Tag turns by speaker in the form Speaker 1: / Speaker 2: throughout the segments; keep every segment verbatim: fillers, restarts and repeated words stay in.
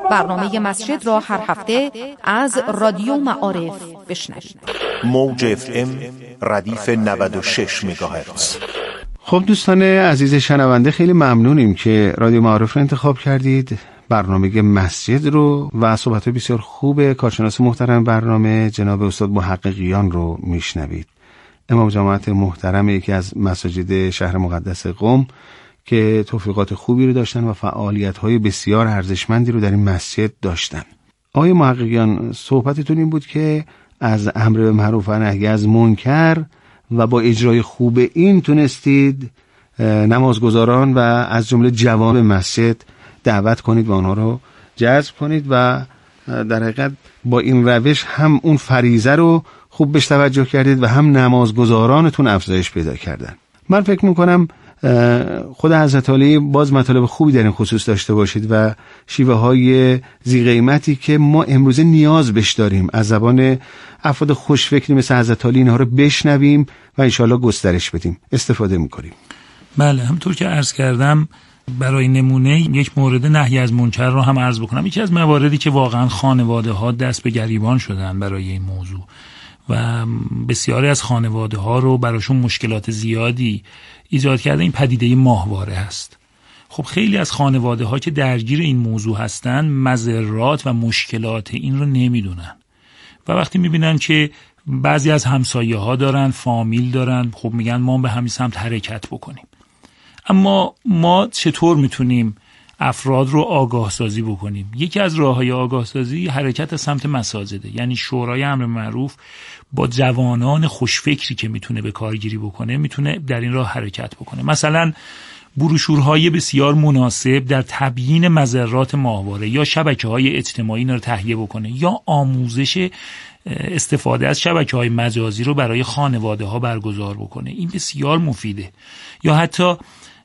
Speaker 1: برنامه مسجد را هر هفته از رادیو معارف بشنوید.
Speaker 2: موج اف ام ردیف نود و شش مگاهرتز.
Speaker 3: خب دوستان عزیز شنونده، خیلی ممنونیم که رادیو معارف رو انتخاب کردید، برنامه مسجد رو و صحبت بسیار خوب کارشناس محترم برنامه جناب استاد محققیان رو میشنوید. امام جماعت محترم یکی از مساجد شهر مقدس قم که توفیقات خوبی رو داشتن و فعالیت‌های بسیار ارزشمندی رو در این مسجد داشتن. آقای محققیان، صحبتتون این بود که از امر به معروف و نهی از منکر و با اجرای خوب این تونستید نمازگزاران و از جمله جوان مسجد دعوت کنید و آنها رو جذب کنید و در حقیقت با این روش هم اون فریضه رو خوب بهش توجه کردید و هم نمازگزارانتون افزایش پیدا کردن. من فکر میکنم خود حضرت علی باز مطالب خوبی در این خصوص داشته باشید و شیوه های ذی قیمتی که ما امروزه نیاز بهش داریم از زبان افراد خوشفکری مثل حضرت علی اینها رو بشنویم و انشاءالله گسترش بدیم، استفاده میکنیم.
Speaker 4: بله، همطور که عرض کردم برای نمونه یک مورد نهی از منکر رو هم عرض بکنم. یکی از مواردی که واقعا خانواده ها دست به گریبان شدن برای این موضوع و بسیاری از خانواده ها رو براشون مشکلات زیادی ایجاد کرده این پدیده ماهواره هست. خب خیلی از خانواده ها که درگیر این موضوع هستن مضرات و مشکلات این رو نمیدونن و وقتی میبینن که بعضی از همسایه ها دارن، فامیل دارن، خب میگن ما به همین سمت حرکت بکنیم. اما ما چطور میتونیم افراد رو آگاه سازی بکنیم؟ یکی از راه‌های آگاه سازی حرکت سمت مساجده، یعنی شورای امر معروف با جوانان خوشفکری که میتونه به کارگیری بکنه میتونه در این راه حرکت بکنه. مثلا بروشورهای بسیار مناسب در تبیین مضرات ماهواره یا شبکه‌های اجتماعی رو تهیه بکنه یا آموزش استفاده از شبکه‌های مجازی رو برای خانواده ها برگزار بکنه. این بسیار مفیده. یا حتی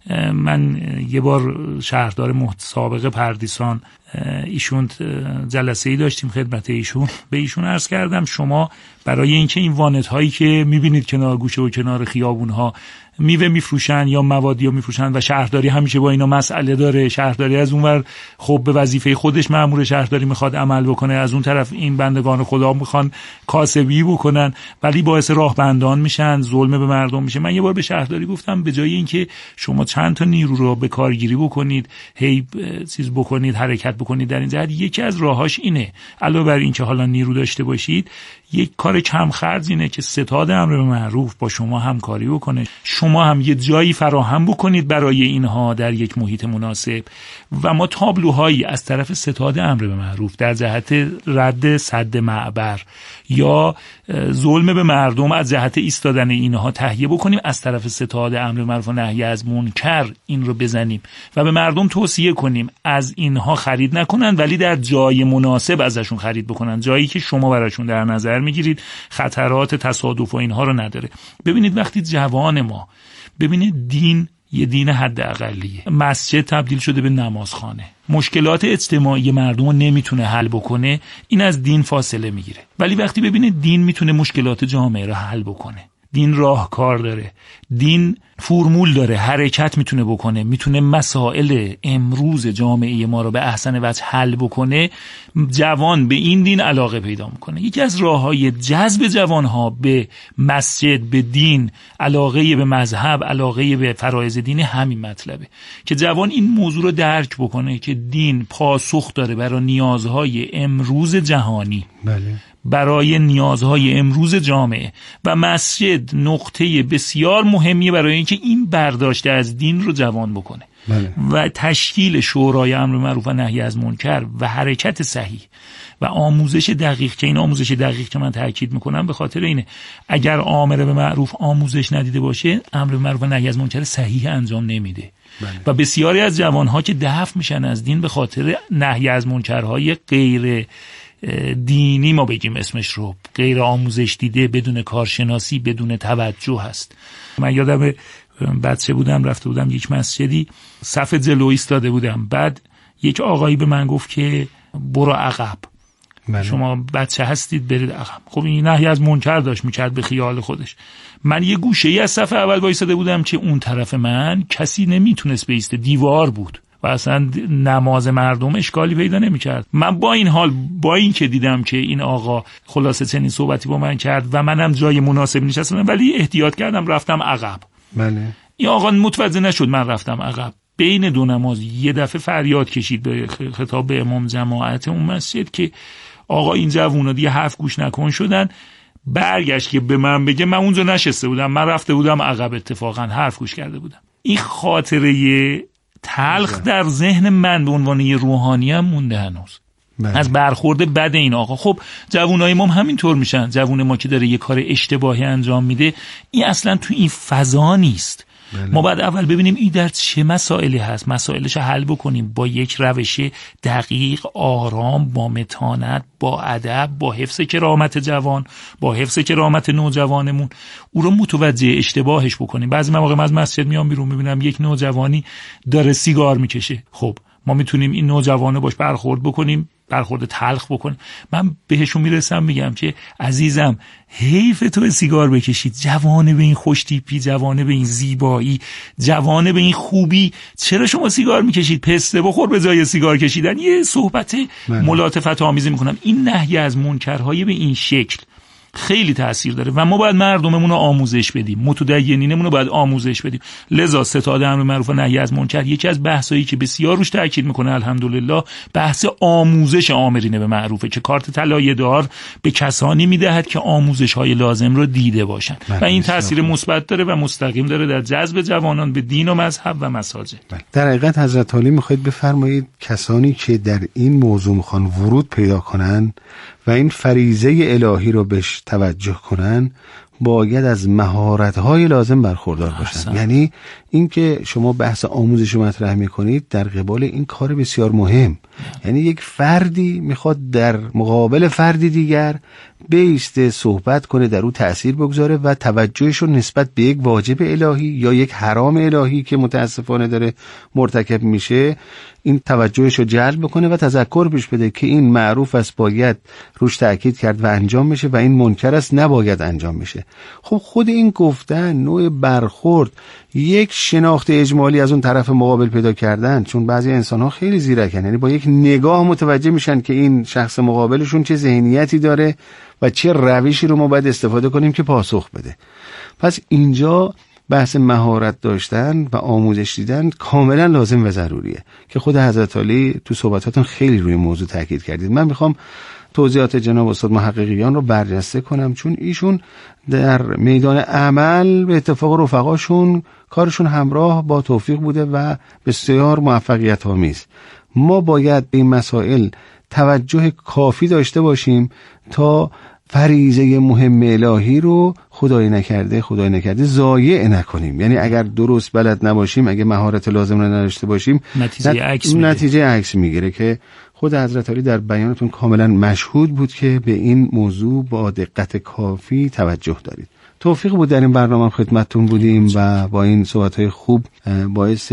Speaker 4: من یه بار شهردار سابق پردیسان ایشون جلسه‌ای داشتیم خدمت ایشون، به ایشون عرض کردم شما برای اینکه این وانت هایی که میبینید کنار گوشه و کنار خیابون ها میوه میفروشن یا موادی رو میفروشن و شهرداری همیشه با اینا مسئله داره، شهرداری از اونور خب به وظیفه خودش مأمور شهرداری میخواد عمل بکنه، از اون طرف این بندگان خدا میخوان کاسبی بکنن ولی باعث راهبندان میشن، ظلم به مردم میشه. من یه بار به شهرداری گفتم به جای اینکه شما چند تا نیرو رو به کارگیری بکنید، هی چیز بکنید، حرکت بکنید در این جهت، یکی از راهاش اینه علاوه بر اینکه حالا نیرو داشته باشید، یک کار کم خرج اینه که ستاد امر به معروف با شما همکاری بکنه، شما هم یه جایی فراهم بکنید برای اینها در یک محیط مناسب و ما تابلوهایی از طرف ستاد امر به معروف در جهت رد سد معبر یا ظلم به مردم از جهت ایستادن اینها تهیه بکنیم، از طرف ستاد امر به معروف و نهی از منکر این رو بزنیم و به مردم توصیه کنیم از اینها خرید نکنن ولی در جای مناسب ازشون خرید بکنن، جایی که شما براشون در نظر میگیرید خطرات تصادف و اینها رو نداره. ببینید وقتی جوان ما ببینید دین یه دین حد اقلیه، مسجد تبدیل شده به نمازخانه، مشکلات اجتماعی مردم رو نمیتونه حل بکنه، این از دین فاصله میگیره. ولی وقتی ببینید دین میتونه مشکلات جامعه رو حل بکنه، دین راهکار داره، دین فرمول داره، حرکت میتونه بکنه، میتونه مسائل امروز جامعه ما رو به احسن وجه حل بکنه، جوان به این دین علاقه پیدا میکنه. یکی از راههای جذب جوانها به مسجد، به دین، علاقه به مذهب، علاقه به فرایض دین همین مطلبه که جوان این موضوع رو درک بکنه که دین پاسخ داره برای نیازهای امروز جهانی. بله. برای نیازهای امروز جامعه و مسجد نقطه بسیار مهمی برای اینکه این برداشت از دین رو جوان بکنه. بله. و تشکیل شورای امر معروف و نهی از منکر و حرکت صحیح و آموزش دقیق، که این آموزش دقیق که من تاکید میکنم به خاطر اینه اگر آمر به معروف آموزش ندیده باشه امر به معروف و نهی از منکر صحیح انجام نمیده. بله. و بسیاری از جوانها که دفع میشن از دین به خاطر نهی از منکرهای غیر دینی، ما بگیم اسمش رو، غیر آموزش دیده، بدون کارشناسی، بدون توجه هست. من یادم بچه بودم رفته بودم یک مسجدی، صف جلو ایستاده بودم، بعد یک آقایی به من گفت که برو عقب، بله. شما بچه هستید برید عقب. خب این نهی از منکر داشت میکرد به خیال خودش. من یه گوشه ای از صف اول وایساده بودم که اون طرف من کسی نمیتونست بیسته، دیوار بود و اصلا نماز مردم اشکالی پیدا نمی‌کرد. من با این حال با این که دیدم که این آقا خلاصه چنین صحبتی با من کرد و منم جای مناسبی نشستم، ولی احتیاط کردم رفتم عقب.
Speaker 3: بله. این
Speaker 4: آقا متوجه نشد من رفتم عقب. بین دو نماز یه دفعه فریاد کشید به خطاب به امام جماعت اون مسجد که آقا این جوونا دیگه حرف گوش نکن شدن. برگشت که به من بگه من اونجا نشسته بودم، من رفته بودم عقب، اتفاقا حرف گوش کرده بودم. این خاطره تلخ در ذهن من به عنوان یه روحانی هم مونده هنوز. بله. از برخورد بد این آقا. خب جوانای ما هم همینطور میشن. جوون ما که داره یه کار اشتباهی انجام میده، این اصلا تو این فضا نیست. بله. ما باید اول ببینیم این در چه مسائلی هست، مسائلش رو حل بکنیم با یک روش دقیق، آرام، با متانت، با ادب، با حفظ کرامت جوان، با حفظ کرامت نوجوانمون، او رو متوجه اشتباهش بکنیم. بعضی مواقع من از مسجد میام بیرون میبینم یک نوجوانی داره سیگار میکشه. خب ما میتونیم این نوجوانه باش برخورد بکنیم، برخورد تلخ بکنیم. من بهشون میرسم میگم که عزیزم حیف تو سیگار بکشید، جوانه به این خوشتیپی، جوانه به این زیبایی، جوانه به این خوبی، چرا شما سیگار میکشید؟ پسته بخور به جای سیگار کشیدن. یه صحبت ملاطفت آمیزی میکنم. این نهی از منکرهای به این شکل خیلی تأثیر داره و ما باید مردممون رو آموزش بدیم، متدینینمون رو باید آموزش بدیم. لذا ستاد امر معروف و نهی از منکر یکی از بحثایی که بسیار روش تاکید میکنه الحمدلله بحث آموزش آمرین به معروفه که کارت طلایه دار به کسانی میدهد که آموزش های لازم رو دیده باشن و این تأثیر مثبت داره و مستقیم داره در جذب جوانان به دین و مذهب و مساجد.
Speaker 3: در حقیقت حضرت عالی میخواید بفرمایید کسانی که در این موضوع میخوان ورود پیدا کنن و این فریضه الهی رو بهش توجه کنن، باید از مهارت‌های لازم برخوردار باشن. احسن. یعنی این که شما بحث آموزش رو مطرح می‌کنید در قبال این کار بسیار مهم. یعنی یک فردی میخواد در مقابل فردی دیگر بیسته، صحبت کنه، در او تأثیر بگذاره و توجهش رو نسبت به یک واجب الهی یا یک حرام الهی که متاسفانه داره مرتکب میشه، این توجهش رو جلب بکنه و تذکر بهش بده که این معروف است باید روش تأکید کرد و انجام میشه و این منکر است نباید انجام میشه. خب خود این گفتن، نوع برخورد، یک شناخت اجمالی از اون طرف مقابل پیدا کردن، چون بعضی انسان‌ها خیلی زیرکن، یعنی با یک نگاه متوجه میشن که این شخص مقابلشون چه ذهنیتی داره و چه روشی رو ما باید استفاده کنیم که پاسخ بده. پس اینجا بحث مهارت داشتن و آموزش دیدن کاملا لازم و ضروریه که خود حضرت علی تو صحبتاتون خیلی روی موضوع تاکید کردید. من میخوام توضیحات جناب استاد محققیان رو برجسته کنم، چون ایشون در میدان عمل به اتفاق رفقاشون کارشون همراه با توفیق بوده و بسیار موفقیت آمیز. ما باید به این مسائل توجه کافی داشته باشیم تا فریضه مهم الهی رو خدای نکرده خدای نکرده ضایع نکنیم. یعنی اگر درست بلد نباشیم، اگه مهارت لازم رو نداشته باشیم،
Speaker 4: نتیجه عکس میگیره.
Speaker 3: نتیجه عکس میگیره که خود حضرت علی در بیانتون کاملا مشهود بود که به این موضوع با دقت کافی توجه دارید. توفیق بود در این برنامه خدمتتون بودیم و با این صحبت‌های خوب باعث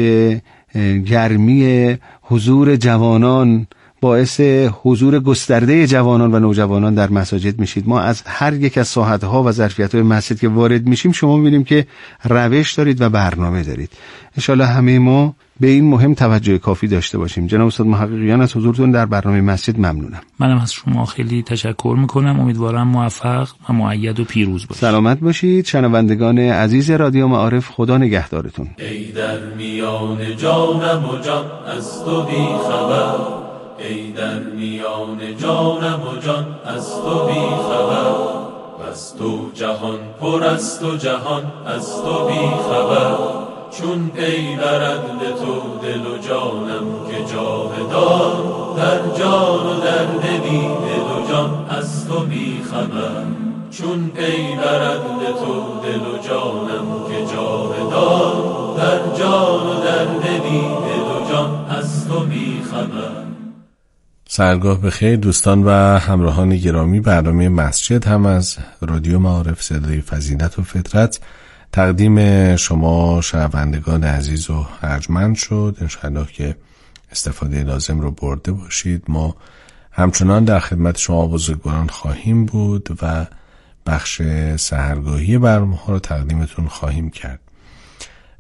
Speaker 3: گرمی حضور جوانان، باعث حضور گسترده جوانان و نوجوانان در مساجد میشید. ما از هر یک از ساحت‌ها و ظرفیت‌های مسجد که وارد میشیم شما می‌بینیم که روش دارید و برنامه دارید. انشالله همه ما به این مهم توجه کافی داشته باشیم. جناب استاد محققیان از حضورتون در برنامه مسجد ممنونم.
Speaker 4: منم از شما خیلی تشکر میکنم. امیدوارم موفق و مؤید و پیروز باشید.
Speaker 3: سلامت باشید. شنوندگان عزیز رادیو معارف، خدا نگهدارتون.
Speaker 5: ای در میان جانم و جان از تو بی خبر، ای در میان جانم و جان از تو بی خبر، از تو جهان پر است و جهان از تو بی خبر، چون پی برد به تو دل و جانم که جاودان، در جان و در دلی دل و جان از تو بی خبر، چون پی برد به تو دل و جانم که جاودان، در جان و در دلی دل و جان از تو بی خبر.
Speaker 6: سرگاه بخیر دوستان و همراهان گرامی. برنامه مسجد هم از رادیو معارف صدای فضیلت و فطرت تقدیم شما شنوندگان عزیز و ارجمند شد. انشاءالله که استفاده لازم رو برده باشید. ما همچنان در خدمت شما بزرگواران خواهیم بود و بخش سحرگاهی برنامه ها رو تقدیمتون خواهیم کرد.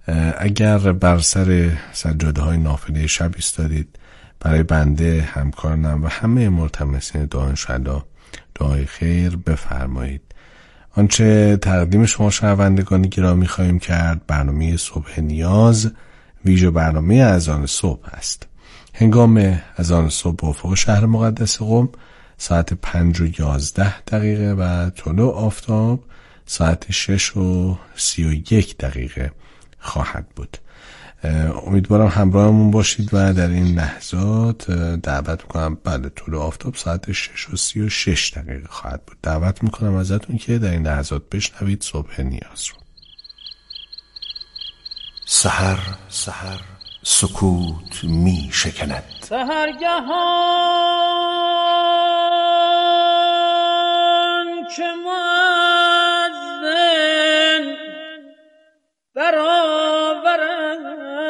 Speaker 6: اگر بر سر سجاده های نافله شب ایستادید، برای بنده، همکارانم و همه ملتمسین دعای شهدا دعای خیر بفرمایید. آنچه تقدیم شما شنوندگان گرامی خواهیم کرد برنامه صبح نیاز، ویژه برنامه اذان صبح است. هنگام اذان صبح به افق شهر مقدس قم ساعت پنج و یازده دقیقه و طلوع آفتاب ساعت شش و سی و یک دقیقه خواهد بود. امیدوارم همراهمون باشید و در این لحظات دعوت میکنم بعد طلوع آفتاب ساعت شش و سی و شش دقیقه خواهد بود. دعوت میکنم ازتون که در این لحظات بشنوید صبح نیاز رو.
Speaker 2: سحر سحر سکوت می شکند،
Speaker 7: سحرگهان که مؤذن برآورد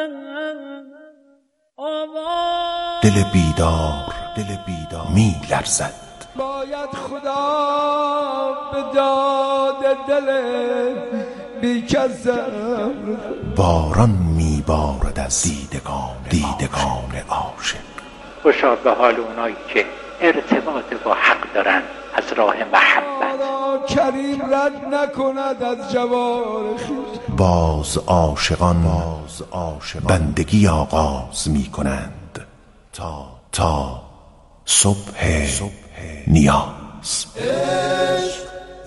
Speaker 7: آواز،
Speaker 2: دل بیدار دل بیدار می لرزد.
Speaker 8: باید خدا به داد دل بی‌کسم،
Speaker 2: باران می بارد از دیدگان دیدگان عاشق.
Speaker 9: خوشا به حال اونایی که ارتباط با حق دارن از راه محبت.
Speaker 8: کریم رد نکند از جوار خویش.
Speaker 2: باز عاشقان باز عاشقان بندگی آغاز می کنند تا تا صبح صبح نیاز.
Speaker 10: عشق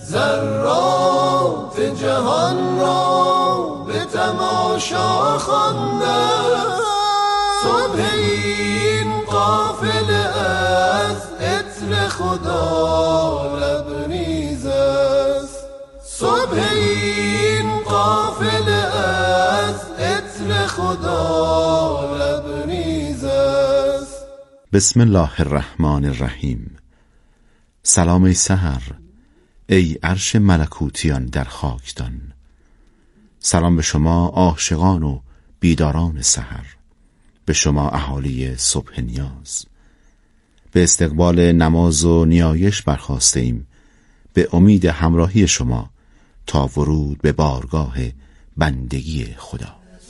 Speaker 10: ذرات جهان را به تماشا خوانده، صبح این قافله از عطر خدا لبریز است، صبح این قافله از عطر خدا لبریز است.
Speaker 11: بسم الله الرحمن الرحیم. سلام ای سحر، ای عرش ملکوتیان در خاکدان. سلام به شما عاشقان و بیداران سحر، به شما اهالی صبح نیاز. به استقبال نماز و نیایش برخاسته ایم، به امید همراهی شما تا ورود به بارگاه بندگی خدا.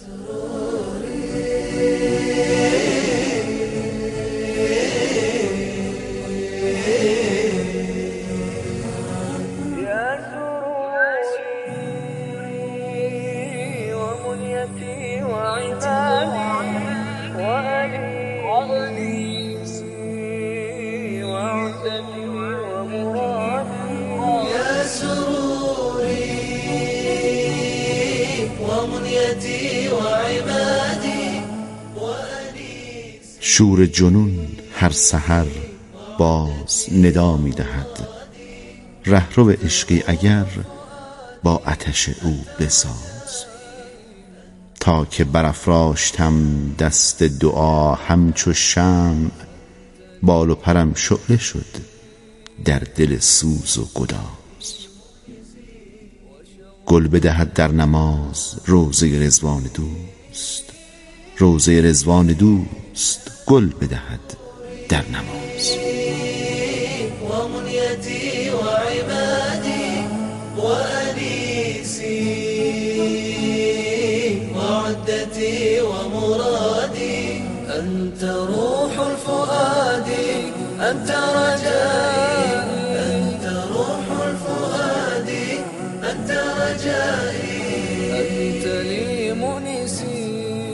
Speaker 11: شور جنون هر سحر باز ندا می دهد، رهرو عشقی اگر با آتش او بساز. تا که برافراشتم دست دعا همچو شمع، بال و پرم شعله شد در دل سوز و گداز. گل بدهد در نماز روضه رضوان دوست، روضه رضوان دوست گل بدهد در نماز.
Speaker 10: و منیتی و عبادی و انیسی و عدتی و مرادی، انت روح الفؤاد انت رجائي، انت روح الفؤاد انت رجائي، انت لي منسي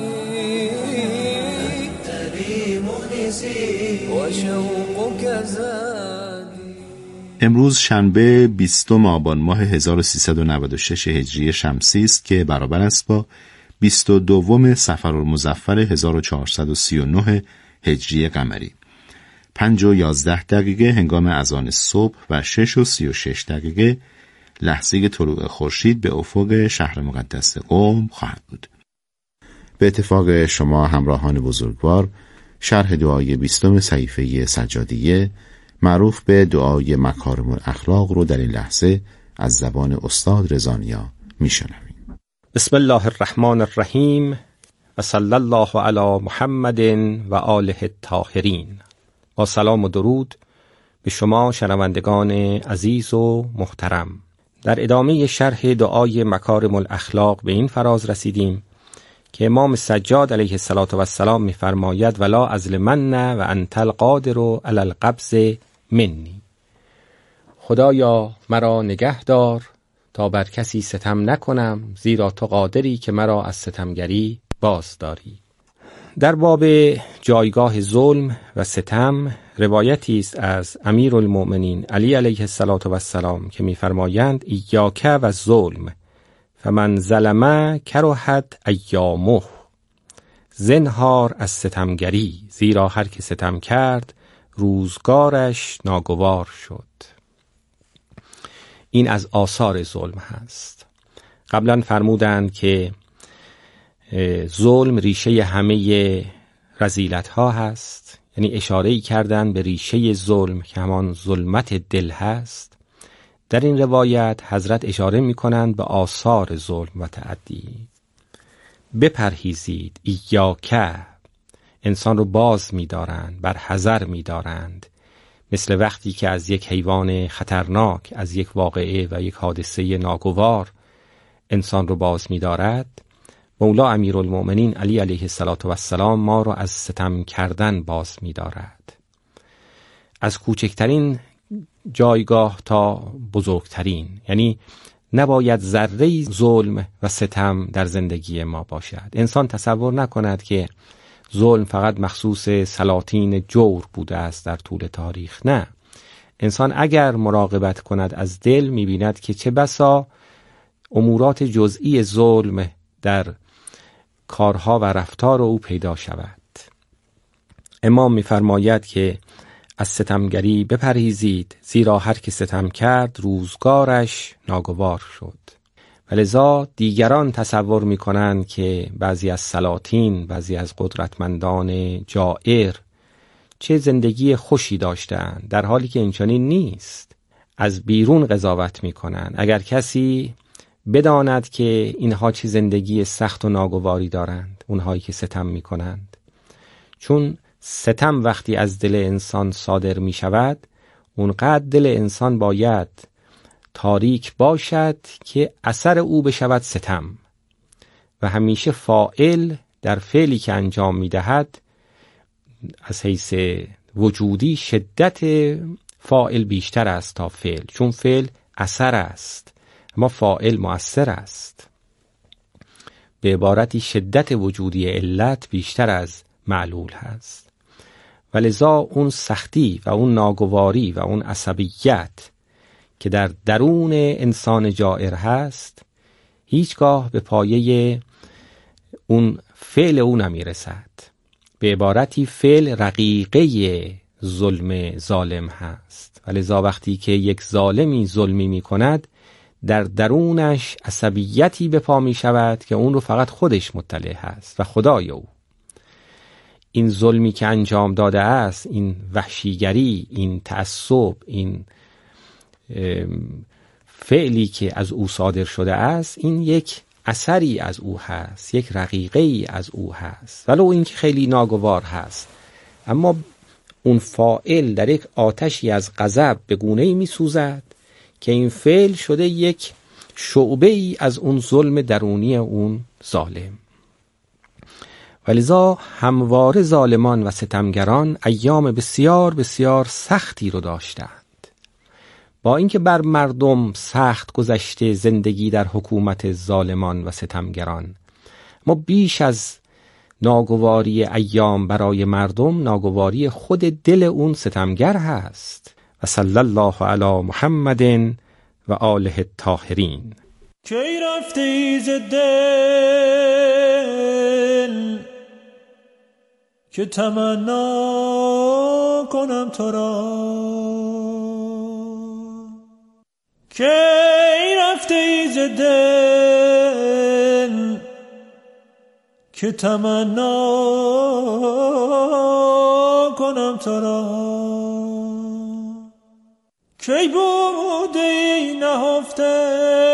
Speaker 10: و شوقك زادي.
Speaker 11: امروز شنبه بیستم آبان ماه هزار و سیصد و نود و شش هجری شمسی است که برابر است با بیست و دوم صفرالمظفر هزار و چهارصد و سی و نه هجری قمری. پنج و یازده دقیقه هنگام اذان صبح و شش و سی و شش دقیقه لحظه طلوع خورشید به افق شهر مقدس قم خواهد بود. به اتفاق شما همراهان بزرگوار، شرح دعای بیستم صحیفه سجادیه معروف به دعای مکارم الاخلاق رو در این لحظه از زبان استاد رضانیا میشنویم.
Speaker 12: بسم الله الرحمن الرحیم و صلی الله علی محمد و آله الطاهرین. با سلام و درود به شما شنوندگان عزیز و محترم. در ادامه شرح دعای مکارم الاخلاق به این فراز رسیدیم که امام سجاد علیه السلام می‌فرماید ولا ازلمن و انت القادر علی القبض منی. خدایا مرا نگه دار تا بر کسی ستم نکنم، زیرا تو قادری که مرا از ستمگری باز داری. در باب جایگاه ظلم و ستم روایتی است از امیرالمؤمنین علی علیه السلام که می‌فرمایند ایاک و ظلم فمن ظلم کرهت ایامه، زنهار از ستمگری، زیرا هر که ستم کرد روزگارش ناگوار شد. این از آثار ظلم هست. قبلا فرمودند که ظلم ریشه همه رذیلت ها هست، یعنی اشاره‌ای کردن به ریشه ظلم که همان ظلمت دل هست. در این روایت حضرت اشاره می کنند به آثار ظلم و تعدی. بپرهیزید، ایاک، انسان رو باز می دارند، بر حذر می دارند، مثل وقتی که از یک حیوان خطرناک، از یک واقعه و یک حادثه ناگوار انسان رو باز می دارد. مولا امیرالمؤمنین علی علیه السلام ما را از ستم کردن باز می دارد، از کوچکترین جایگاه تا بزرگترین. یعنی نباید ذره ظلم و ستم در زندگی ما باشد. انسان تصور نکند که ظلم فقط مخصوص سلاطین جور بوده است در طول تاریخ. نه، انسان اگر مراقبت کند از دل می‌بیند که چه بسا امورات جزئی ظلم در کارها و رفتار او پیدا شود. امام می‌فرماید که از ستمگری بپرهیزید، زیرا هر که ستم کرد روزگارش ناگوار شد. ولذا دیگران تصور می‌کنند که بعضی از سلاطین، بعضی از قدرتمندان جائر چه زندگی خوشی داشتند، در حالی که اینچنین نیست. از بیرون قضاوت می‌کنند. اگر کسی بداند که اینها چه زندگی سخت و ناگواری دارند، اونهایی که ستم می‌کنند، چون ستم وقتی از دل انسان صادر می شود، اونقدر دل انسان باید تاریک باشد که اثر او بشود ستم، و همیشه فاعل در فعلی که انجام می دهد از حیث وجودی شدت فاعل بیشتر است تا فعل، چون فعل اثر است اما فاعل مؤثر است. به عبارتی شدت وجودی علت بیشتر از معلول هست. ولذا اون سختی و اون ناگواری و اون عصبیت که در درون انسان جائر هست هیچگاه به پایه اون فعل او نمی رسد. به عبارتی فعل رقیقه ظلم ظالم هست. ولذا وقتی که یک ظالمی ظلمی می کند، در درونش عصبیتی به پا می شود که اون رو فقط خودش مطلع هست و خدای او. این ظلمی که انجام داده است، این وحشیگری، این تعصب، این فعلی که از او صادر شده است، این یک اثری از او هست، یک رقیقه ای از او هست، ولو این که خیلی ناگوار هست، اما اون فاعل در یک آتشی از غضب به گونه‌ای می‌سوزد که این فعل شده یک شعبه ای از اون ظلم درونی اون ظالم. ولذا همواره ظالمان و ستمگران ایام بسیار بسیار سختی رو داشتند. با اینکه بر مردم سخت گذشته زندگی در حکومت ظالمان و ستمگران، ما بیش از ناگواری ایام برای مردم، ناگواری خود دل اون ستمگر هست. و صلی الله علی محمد و آله الطاهرین.
Speaker 5: کی رفتی ز دل که تمنا کنم تو را، کی رفتی ز دل که تمنا کنم تو را، کی بودی نهفته،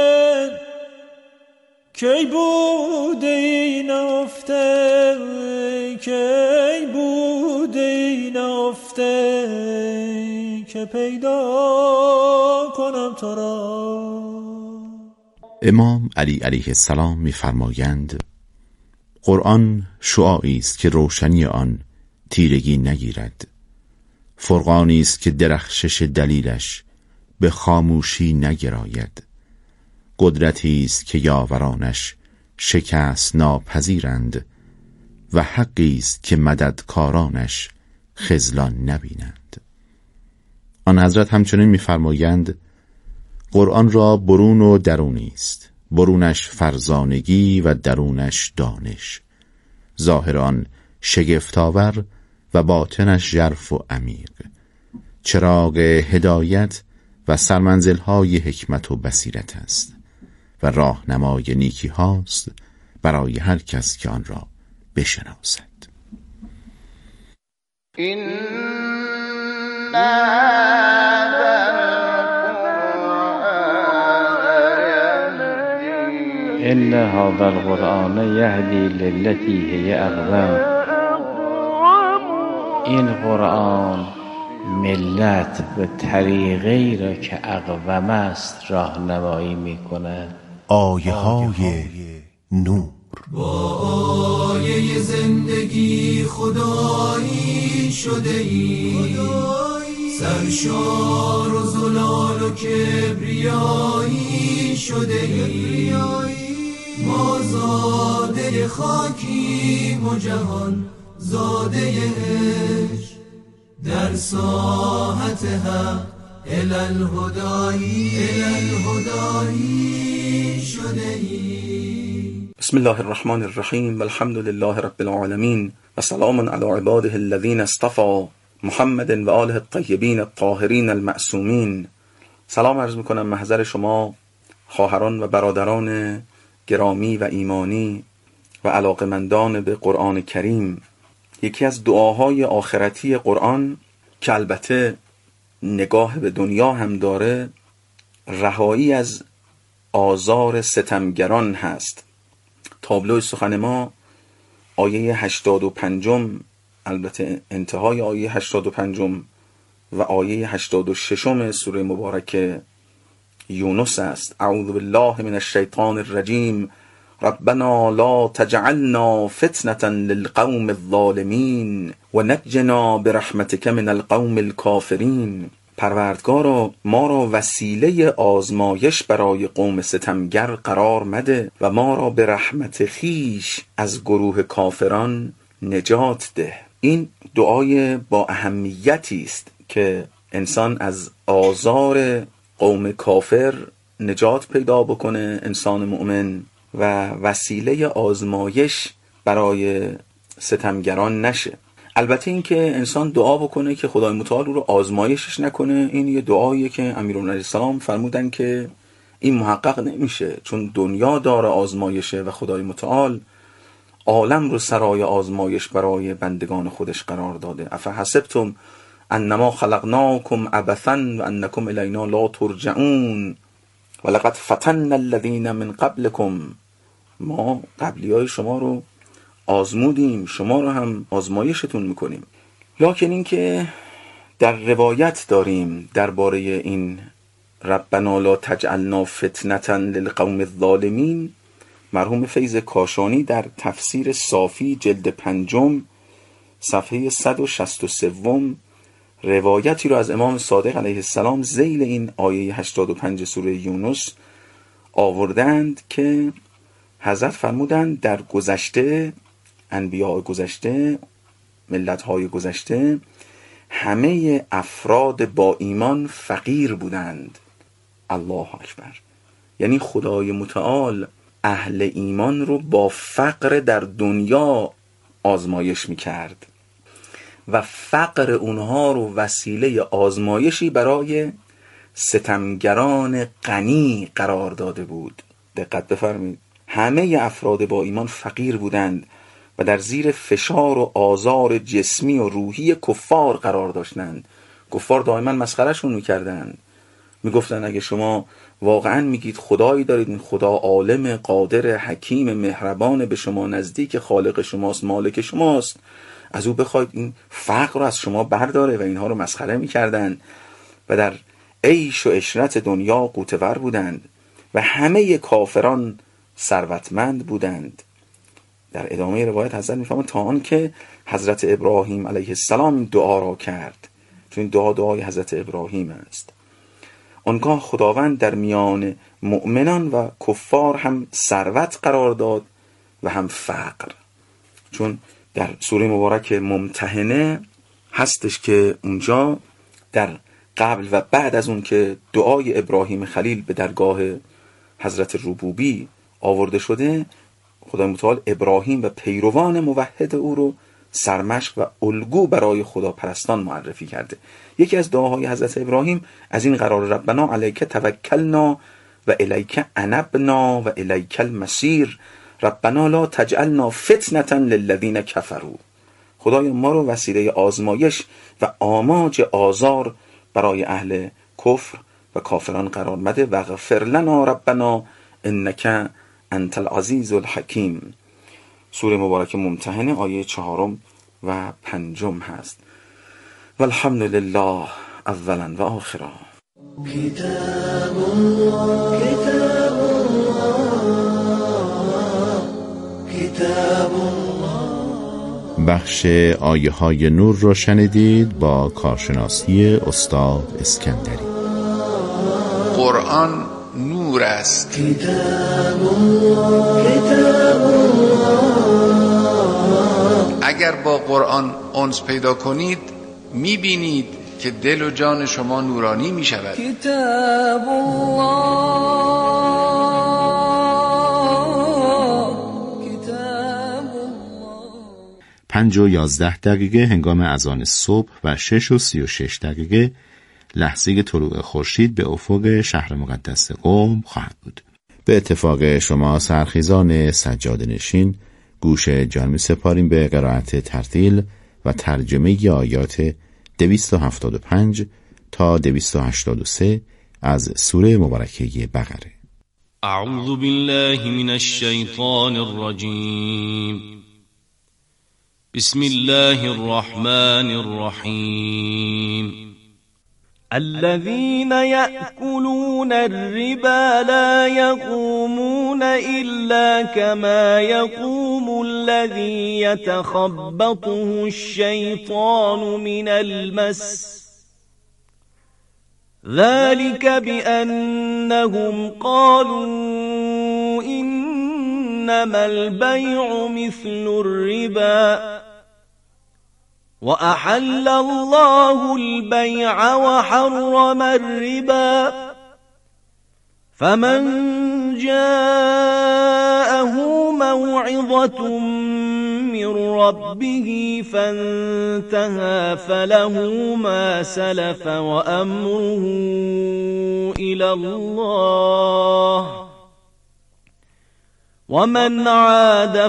Speaker 5: کی بودی نهفته، کی بودی نهفته که پیدا کنم تو را.
Speaker 11: امام علی علیه السلام می‌فرمایند قرآن شعاعی است که روشنی آن تیرگی نگیرد، فرقانی است که درخشش دلیلش به خاموشی نگراید، قدرتی است که یاورانش شکست ناپذیرند و حقی است که مددکارانش خذلان نبینند. آن حضرت همچنین می‌فرمایند قرآن را برون و درونی است، برونش فرزانگی و درونش دانش، ظاهر آن شگفت‌آور و باطنش ژرف و عمیق، چراغ هدایت و سرمنزل‌های حکمت و بصیرت است و راهنمای نیکی هاست برای هر کس که آن را بشناسد.
Speaker 13: إن هذا القرآن يهدي للتي هي أقوم. این قرآن ملت به طریقی را که اقوم است راهنمایی می‌کند.
Speaker 2: آیه های نور.
Speaker 10: با آیه زندگی خدایی شده ای، سرشار و زلال و کبریایی شده ای، ما زاده خاکیم و جهان زاده عشق، در ساحت حق الالهدایی الالهدایی شده ای.
Speaker 14: بسم الله الرحمن الرحیم والحمد لله رب العالمین و سلام علی عباده الذین اصطفى محمد و آله الطیبین الطاهرین المعصومین. سلام عرض میکنم محضر شما خواهران و برادران گرامی و ایمانی و علاقمندان به قرآن کریم. یکی از دعاهای آخرتی قرآن که البته نگاه به دنیا هم داره، رهایی از آزار ستمگران هست. تابلو سخن ما آیه هشتاد و پنجم، البته انتهای آیه هشتاد و پنجم و آیه هشتاد و ششم سوره مبارکه یونس است. اعوذ بالله من الشیطان الرجیم. ربنا لا تجعلنا فتنة للقوم الظالمین و نجنا برحمتك من القوم الكافرین. پروردگارا ما را وسیله آزمایش برای قوم ستمگر قرار مده و ما را به رحمت خیش از گروه کافران نجات ده. این دعای با اهمیتی است که انسان از آزار قوم کافر نجات پیدا بکنه، انسان مؤمن، و وسیله آزمایش برای ستمگران نشه. البته این که انسان دعا بکنه که خدای متعال رو آزمایشش نکنه، این یه دعاییه که امیرالمومنین علیه السلام فرمودن که این محقق نمیشه، چون دنیا داره آزمایشه و خدای متعال عالم رو سرای آزمایش برای بندگان خودش قرار داده. افحسبتم انما خلقناکم عبثا و انکم الینا لا ترجعون ولقد فتنا الذین من قبلکم. ما قبلیای شما رو آزمودیم، شما رو هم آزمایشتون میکنیم. لکن این که در روایت داریم درباره این ربنا لا تجعلنا فتنة للقوم الظالمین، مرحوم فیض کاشانی در تفسیر صافی جلد پنجم صفحه صد و شصت و سه روایتی رو از امام صادق علیه السلام ذیل این آیه هشتاد و پنج سوره یونس آوردند که حضرت فرمودند در گذشته، انبیاء گذشته، ملت‌های گذشته، همه افراد با ایمان فقیر بودند. الله اکبر. یعنی خدای متعال اهل ایمان رو با فقر در دنیا آزمایش میکرد و فقر اونها رو وسیله آزمایشی برای ستمگران غنی قرار داده بود. دقت بفرمایید، همه افراد با ایمان فقیر بودند و در زیر فشار و آزار جسمی و روحی کفار قرار داشتند. کفار دائما مسخرهشون میکردند، میگفتن اگه شما واقعا میگید خدایی دارید، این خدا عالم، قادر، حکیم، مهربان، به شما نزدیک، خالق شماست، مالک شماست، از او بخواید این فقر رو از شما برداره. و اینها رو مسخره میکردن و در عیش و عشرت دنیا قوتور بودند و همه کافران ثروتمند بودند. در ادامه روایت حضرت میفرمایند تا آن که حضرت ابراهیم علیه السلام دعا را کرد، چون این دعا دعای حضرت ابراهیم است. آنگاه خداوند در میان مؤمنان و کفار هم ثروت قرار داد و هم فقر، چون در سوره مبارک ممتحنه هستش که اونجا در قبل و بعد از اون که دعای ابراهیم خلیل به درگاه حضرت ربوبی آورده شده، خدای متعال ابراهیم و پیروان موحد او رو سرمشق و الگو برای خداپرستان معرفی کرده. یکی از دعاهای حضرت ابراهیم از این قرار: ربنا علیک توکلنا و الیک انبنا و الیک المصیر ربنا لا تجعلنا فتنة للذین کفروا. خدای ما رو وسیله آزمایش و آماج آزار برای اهل کفر و کافران قرار مده. و غفر لنا ربنا انک انت العزیز الحکیم. سوره مبارک ممتحنه آیه چهارم و پنجم هست. والحمد لله اولا و آخرا.
Speaker 10: کتاب الله کتاب الله کتاب الله.
Speaker 11: بخش آیه های نور را شنیدید با کارشناسی استاد اسکندری.
Speaker 15: قرآن نور است.
Speaker 10: کتاب الله کتاب الله.
Speaker 15: اگر با قرآن انس پیدا کنید میبینید که دل و جان شما نورانی میشود.
Speaker 10: کتاب الله کتاب الله.
Speaker 11: پنج و یازده دقیقه هنگام اذان صبح و شش و سی و شش دقیقه لحظه طلوع خورشید به افق شهر مقدس قم خواهد بود. به اتفاق شما سرخیزان سجاده نشین گوش جان می سپاریم به قرائت ترتیل و ترجمه آیات دویست و هفتاد و پنج تا دویست و هشتاد و سه از سوره مبارکه بقره.
Speaker 16: اعوذ بالله من الشیطان الرجیم. بسم الله الرحمن الرحیم. الذين يأكلون الربا لا يقومون إلا كما يقوم الذي يتخبطه الشيطان من المس ذلك بأنهم قالوا إنما البيع مثل الربا وأحل الله البيع وحرم الربا فمن جاءه موعظة من ربه فانتهى فله ما سلف وأمره إلى الله ومن عاد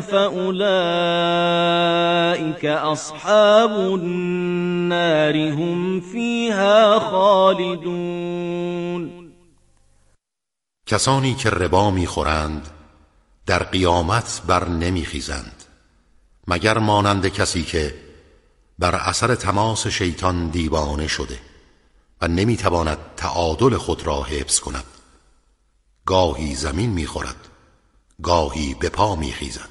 Speaker 16: فأولئك أصحاب النار هم فيها خالدون.
Speaker 17: کسانی که ربا میخورند در قیامت بر نمیخیزند مگر مانند کسی که بر اثر تماس شیطان دیوانه شده و نمیتواند تعادل خود را حفظ کند. گاهی زمین میخورد، گاهی به پا میخیزد.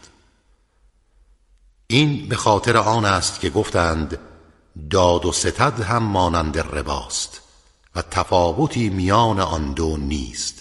Speaker 17: این به خاطر آن است که گفتند داد و ستد هم مانند رباست و تفاوتی میان آن دو نیست،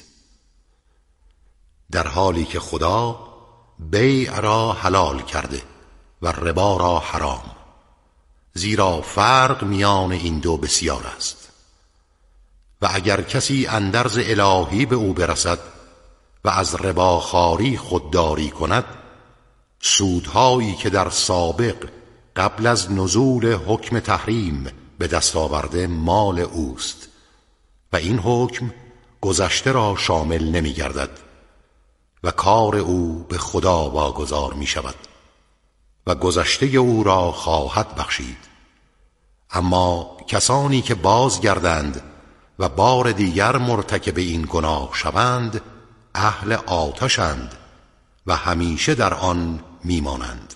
Speaker 17: در حالی که خدا بیع را حلال کرده و ربا را حرام، زیرا فرق میان این دو بسیار است. و اگر کسی اندرز الهی به او برسد و از رباخواری خودداری کند، سودهایی که در سابق قبل از نزول حکم تحریم به دست آورده مال اوست و این حکم گذشته را شامل نمی گردد و کار او به خدا واگذار می شود و گذشته او را خواهد بخشید. اما کسانی که بازگردند و بار دیگر مرتکب این گناه شوند اهل آتشند و همیشه در آن میمانند.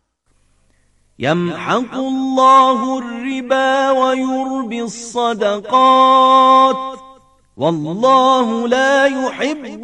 Speaker 16: یمحق الله الربا و یربی الصدقات والله لا يحب